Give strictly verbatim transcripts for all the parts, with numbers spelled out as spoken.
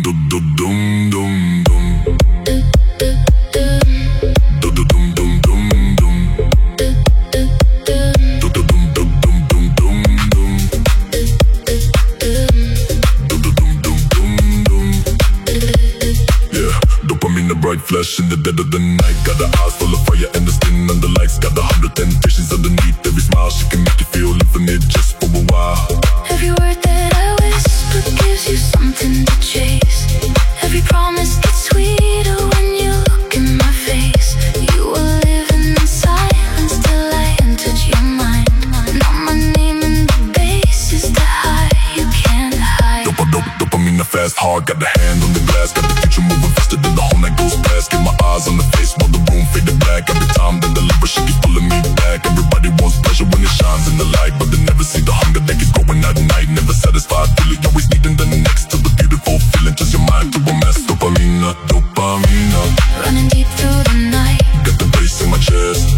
Bright flesh in the dead of the night. Got the eyes full of fire and the skin under lights. Got the hundred temptations underneath every smile. She can make you feel infinite just for a while. Every word that I whisper gives you something to chase. Every promise gets sweeter when you look in my face. You were living in silence till I entered your mind. Now my name in the bass is the high you can't hide. Dope, dope, dopamine, fast, hard. Got the hand on the glass. Got the future moving faster than the whole night goes past. Get my eyes on the face while the room faded black. Every time that the lever, she keep pulling me back. Everybody wants pleasure when it shines in the light, but they never see the hunger that keep growing at night. Never satisfied, really always needing the next. To the beautiful feeling, just your mind to a mess. Dopamine, dopamine, running deep through the night. Got the bass in my chest,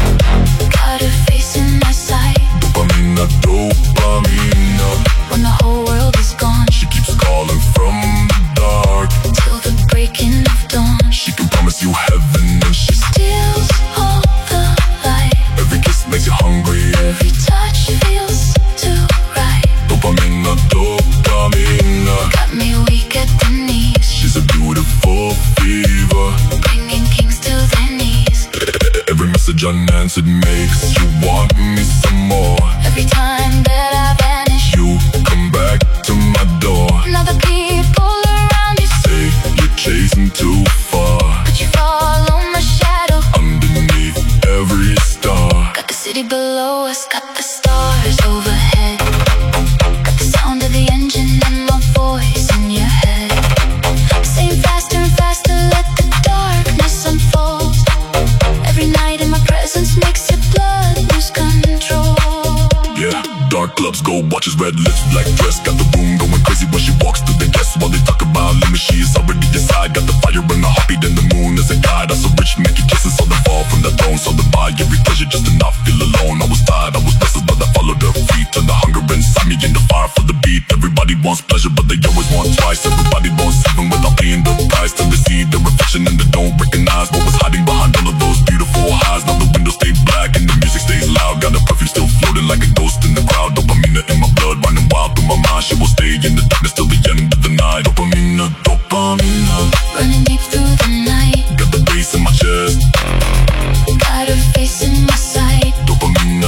got her face in my sight. Dopamine, dopamine, when the whole world is gone, she keeps calling from the dark till the breaking of dawn. She can promise you heaven and she steals all the light. Every kiss makes you hungry, every touch feels too right. Dopamine, dopamine, got me weak at the knees. She's a beautiful fever, bringing kings to their knees. Every message unanswered makes you want me some more. Every time that I vanish, you come back to my door. Now the people around you say you're chasing too far, but you follow my shadow underneath every star. Got the city below us, got the stars overhead. Got the sound of the engine and my voice in your head. Saying faster and faster, let the darkness unfold. Every night in my presence makes your blood lose control. Yeah, dark clubs, gold watches, red lips, black dress. Got the room going crazy when she walks through the guests. While they talk about limits, she is already inside. Got the fire and the heartbeat and the moon as a guide. I saw rich making kisses on the fall from the throne. Saw the buy every pleasure just to not feel alone. I was tired, I was restless, but I followed her feet. Turned the hunger inside me in the fire for the beat. Everybody wants pleasure, but they always want twice. Everybody wants heaven without paying the price. Till they see the reflection and they don't recognize what was hiding behind all of those beautiful highs. Now the windows stay black and the music stays loud. Got the perfume still floating like a ghost in the crowd. Dopamine in my blood, running wild through my mind. She will stay in the darkness till the end of the night. Dopamine, dopamine, running deep through the night. Got the bass in my chest, got her face in my sight. Dopamine,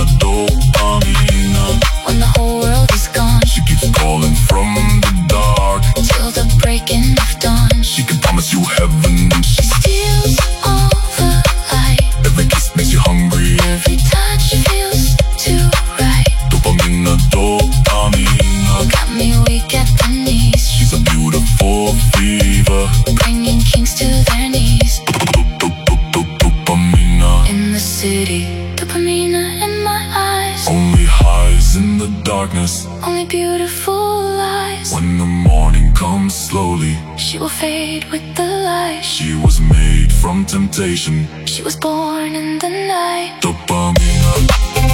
dopamine, when the whole world is gone, she keeps calling from the dark till the breaking of dawn. She can promise you heaven and she steals all the light. Every kiss makes you hungry, every touch feels too right. Dopamine, dopamine, got me weak at the knees. She's a beautiful fever, bringing kings to their knees. Dopamine in the city, dopamine in my eyes. Only highs in the darkness, only beautiful lies. When the morning comes slowly, she will fade with the light. She was made from temptation, she was born in the night. Dopamine.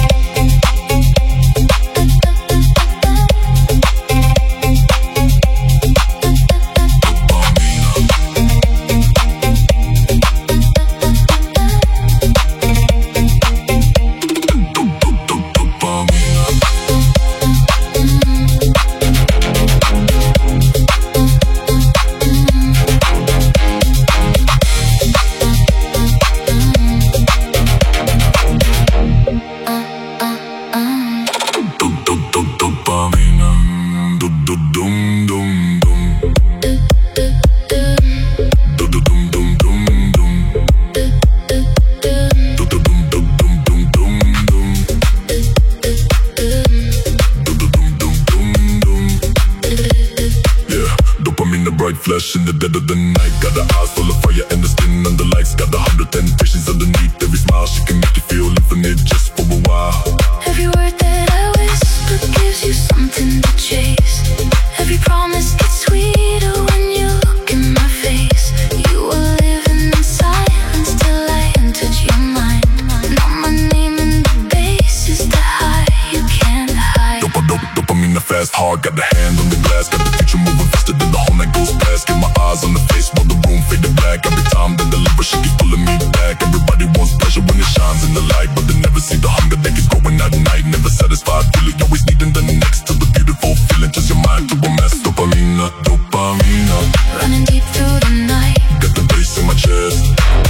Bright flesh in the dead of the night. Got the eyes full of fire and the skin under lights. Got the hundred temptations underneath every smile. She can make you feel infinite just for a while. Every word that I whisper gives you something to chase. Every promise gets sweeter when you look in my face. You were living in silence till I entered your mind. Now my name in the bass is the high you can't hide. Dope, dope, dopamine, fast, hard. Got the hand on the glass. Got the future moving faster than the whole night goes past. Get my smiles on the face while the room faded black. Every time they deliver, she keeps pulling me back. Everybody wants pleasure when it shines in the light, but they never see the hunger they keep going at night. Never satisfied, really always needing the next. Till the beautiful feeling turns your mind to a mess. Dopamine, dopamine, running deep through the night. got the bass in my chest.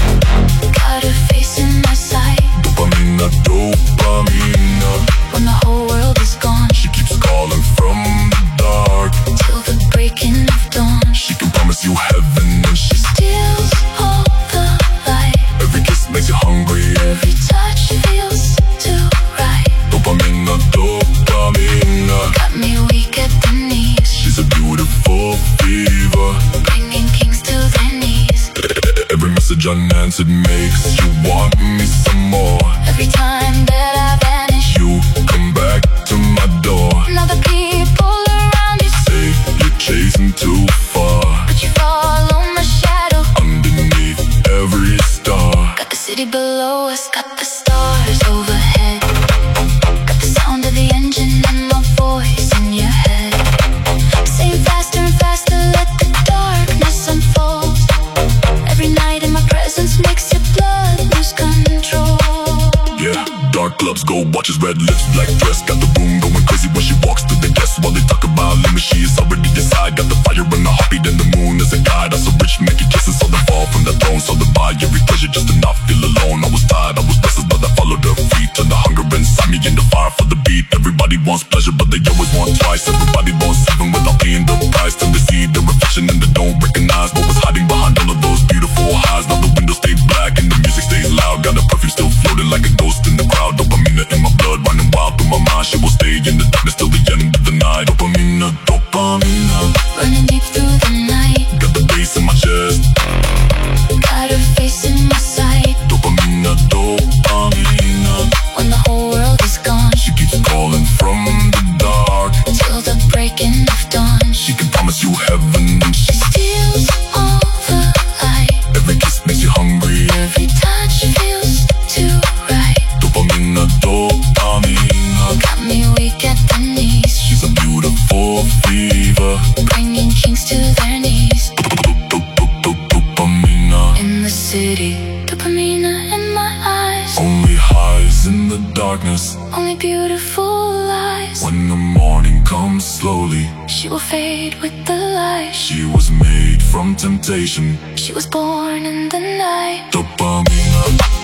Got her face in my sight. Dopamine, dopamine, When the whole world is gone, she keeps calling from the dark. till the breaking of dawn. She can promise you heaven and she Steals all the light. every kiss makes you hungry. Every touch feels too right. Dopamine, dopamine, Got me weak at the knees. she's a beautiful fever. Bringing kings to their knees. Every message unanswered makes you want me some more. Every time that I vanish, You come back to my door. now the people around you Say you're chasing too far. but you follow my shadow. Underneath every star, Got the city below us, got the stars overhead. Got the sound of the engine and my voice in your head. Saying faster and faster, let the darkness unfold. Every night in my presence makes your blood lose control. yeah. Dark clubs, gold watches, red lips, black dress. Got the room going crazy when she walks through the guests. While they talk about limits, she is already inside. Got the fire and the heartbeat and the moon as a guide. I'm so rich, making kisses on the fall from the throne. So to buy every pleasure just to not feel alone. I was tired, I was restless, but I followed her feet. And the hunger inside me and the fire for the beat. Everybody wants pleasure, but they always want twice. Everybody wants heaven without paying the price. Till they see the reflection and they don't recognize what was hiding behind all of those beautiful eyes. Now the windows stay black and the music stays loud. Got a perfume still floating like a ghost in the crowd. Dopamine in my blood, running wild through my mind. She will stay in the darkness till the end of the night. Dopamine, dopamine, Running deep through the night. got the bass in my chest. Got her face in my sight. Dopamine, dopamine, When the whole world is gone, she keeps calling from the dark. till the breaking of dawn. She can promise you heaven and she Steals all the light. every kiss makes you hungry. Every touch feels too right. Dopamine, dopamine, Got me weak at the knees. she's a beautiful fever. Bringing kings to their knees. Dopamine, In the city, dopamine in my eyes. only highs in the darkness. Only beautiful lies. When the morning comes slowly, She will fade with the light. she was made from temptation. She was born in the night. Dopamine.